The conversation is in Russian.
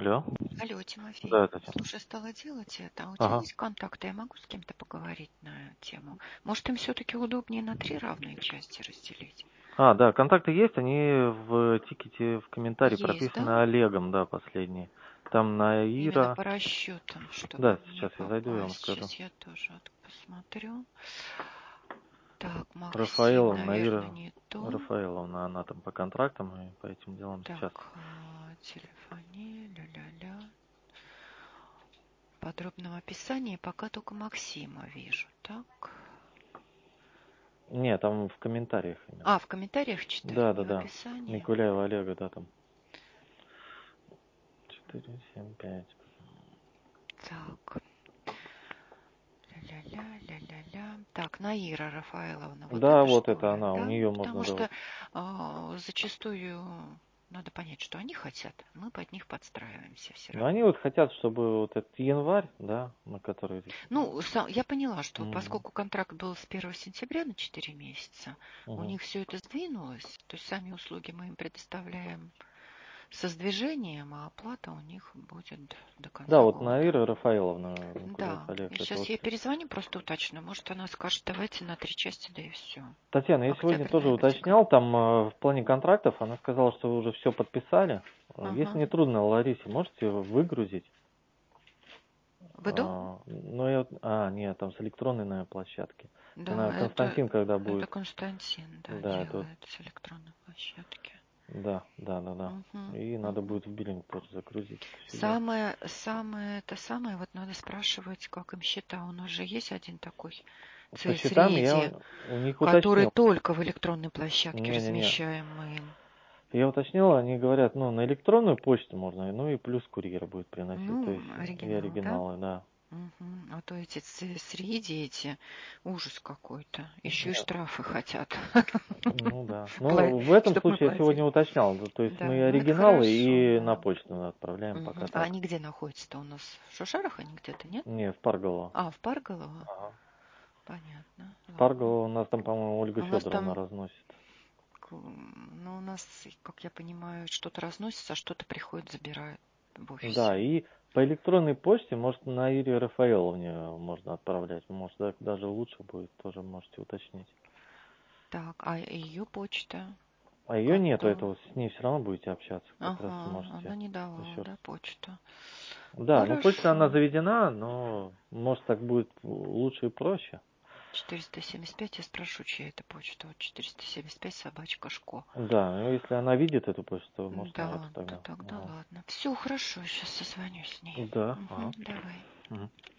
Алло. Алло, Тимофей. Да, Татьяна. Слушай, стала делать это. А у тебя Ага. есть контакты? Я могу с кем-то поговорить на тему? Может, им все-таки удобнее на 3 равные части разделить? Да, контакты есть, они в тикете в комментарии Есть, прописаны да? Олегом, да, последние. Там Именно Наира. по расчетам, чтобы Да, не сейчас я зайду, я вам попасть. скажу. Сейчас я тоже посмотрю. Так, Максим, Рафаэловна, наверное, Наира не то. Рафаэловна, она там по контрактам и по этим делам Так, сейчас. телефоне, ля-ля-ля. В подробном описании пока только Максима вижу. Так. Нет, там в комментариях именно. В комментариях читаю, Да, не да, в да. описании. Никуляева Олега, да, там. 475. Так. Ля-ля-ля, ля-ля-ля. Так, Наира Рафаэловна, вот Да, это вот что это ли, она, у да? нее можно, Потому да, что вот. зачастую надо понять, что они хотят. Мы под них подстраиваемся все Но они равно. вот хотят, чтобы вот этот январь, да, на который... Ну, я поняла, что Мгм. поскольку контракт был с 1 сентября на 4 месяца, у Мгм. них все это сдвинулось. То есть сами услуги мы им предоставляем со сдвижением, а оплата у них будет до Да, конца вот года. Наира Рафаэловна Никулаев Да, Олег, и это сейчас вот. я перезвоню, просто уточню. Может, она скажет, давайте на 3 части, да и все. Татьяна, я сегодня Октябрь, тоже ноябрь, декабрь. уточнял, там в плане контрактов, она сказала, что вы уже все подписали. Если Ага. не трудно, Ларисе, можете выгрузить? ВДО? Ну, нет, там с электронной, наверное, площадки. Да, Наверное, Константин, когда это будет, Константин, да, да, это вот, делает с электронной площадки. да, да, да, да. Угу, И надо угу. будет в биллинг тоже загрузить это все дело. Самое, вот надо спрашивать, как им счета. У нас же есть один такой По счетам я CSReady, у них который уточнил. только в электронной площадке Не-не-не. размещаем мы им. Я уточнил, они говорят, ну, на электронную почту можно, ну и плюс курьер будет приносить, то Ну, есть и оригинал, да? оригиналы, да. Мгм. А то эти среди эти ужас какой-то. Еще и Нет, штрафы хотят, ну да. Ну, в этом чтобы мы случае я сегодня платили. уточнял, то есть Да, мы ну это оригиналы хорошо, и на да. почту отправляем пока Мгм. А так. они где находятся-то у нас? В Шушарах они где-то, нет? Не, в Парголово. В Парголово? Ага. Понятно, В ладно. Парголово у нас там, по-моему, Ольга У нас Федоровна там, разносит. ну, у нас, как я понимаю, что-то разносится, а что-то приходит, забирают в Да, офисе. и по электронной почте, может, на Ире Рафаэловне можно отправлять. Может, даже лучше будет, тоже можете уточнить. Так, а ее почта? А ее нету, Готова. это вот с ней все равно будете общаться, как раз Ага, она можете не давала, еще раз. да, почту? Да, ну почта она Хорошо. заведена, но может так будет лучше и проще. 475, я спрошу, чья это почта. Вот 475 собачка Шко. Да, ну если она видит эту почту, то может на эту Да, то тогда. тогда Ага. ладно. Все хорошо, сейчас созвонюсь с ней. Да, ага. Угу, давай. Мгм.